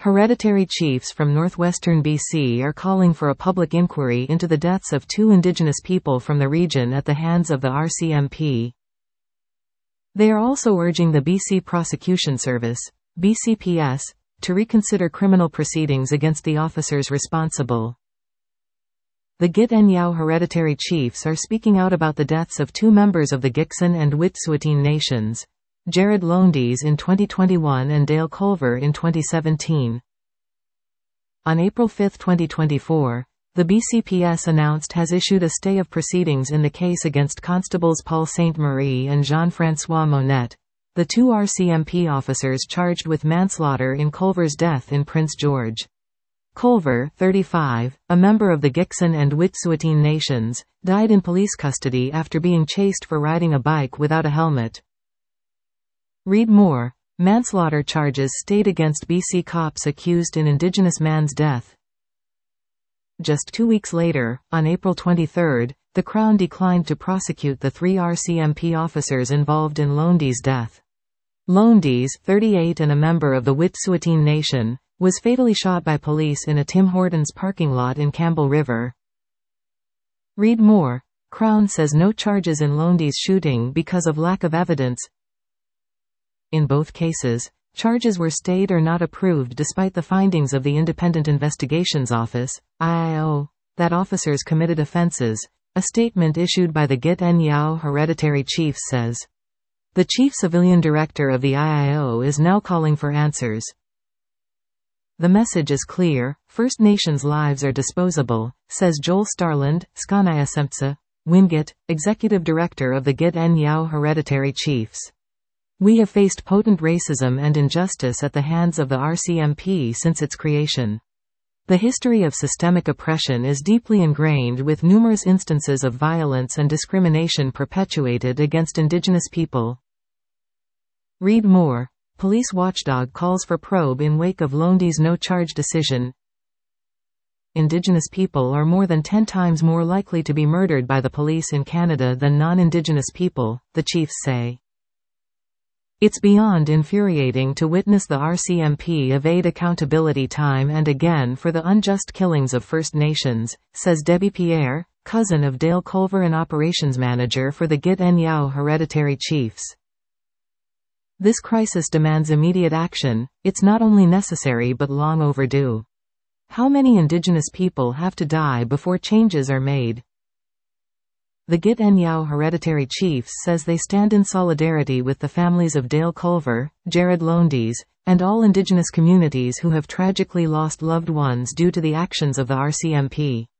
Hereditary chiefs from northwestern BC are calling for a public inquiry into the deaths of 2 Indigenous people from the region at the hands of the RCMP. They are also urging the BC Prosecution Service, BCPS, to reconsider criminal proceedings against the officers responsible. The Git-N-Yao hereditary chiefs are speaking out about the deaths of 2 members of the Gikson and Wet'suwet'en nations, Jared Lowndes in 2021 and Dale Culver in 2017. On April 5, 2024, the BCPS announced has issued a stay of proceedings in the case against Constables Paul Sainte-Marie and Jean-François Monette, the 2 RCMP officers charged with manslaughter in Culver's death in Prince George. Culver, 35, a member of the Gikson and Wet'suwet'en nations, died in police custody after being chased for riding a bike without a helmet. Read more. Manslaughter charges stayed against BC cops accused in Indigenous man's death. Just 2 weeks later, on April 23, the Crown declined to prosecute the 3 RCMP officers involved in Lowndes' death. Lowndes, 38 and a member of the Wet'suwet'en Nation, was fatally shot by police in a Tim Hortons parking lot in Campbell River. Read more. Crown says no charges in Lowndes' shooting because of lack of evidence. In both cases, charges were stayed or not approved despite the findings of the Independent Investigations Office, IIO, that officers committed offenses. A statement issued by the Git-N-Yao hereditary chiefs says, "The chief civilian director of the IIO is now calling for answers. The message is clear, First Nations lives are disposable," says Joel Starland, Skanaya Wingate, executive director of the Git-N-Yao hereditary chiefs. "We have faced potent racism and injustice at the hands of the RCMP since its creation. The history of systemic oppression is deeply ingrained with numerous instances of violence and discrimination perpetuated against Indigenous people." Read more. Police watchdog calls for probe in wake of Lowndes' no-charge decision. Indigenous people are more than 10 times more likely to be murdered by the police in Canada than non-Indigenous people, the chiefs say. "It's beyond infuriating to witness the RCMP evade accountability time and again for the unjust killings of First Nations," says Debbie Pierre, cousin of Dale Culver and operations manager for the Git-N-Yao hereditary chiefs. "This crisis demands immediate action. It's not only necessary but long overdue. How many Indigenous people have to die before changes are made?" The Git-N-Yao hereditary chiefs says they stand in solidarity with the families of Dale Culver, Jared Lowndes, and all Indigenous communities who have tragically lost loved ones due to the actions of the RCMP.